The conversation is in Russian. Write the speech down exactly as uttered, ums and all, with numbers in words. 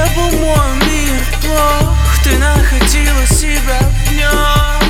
был мой мир плох, ты находила себя в нем.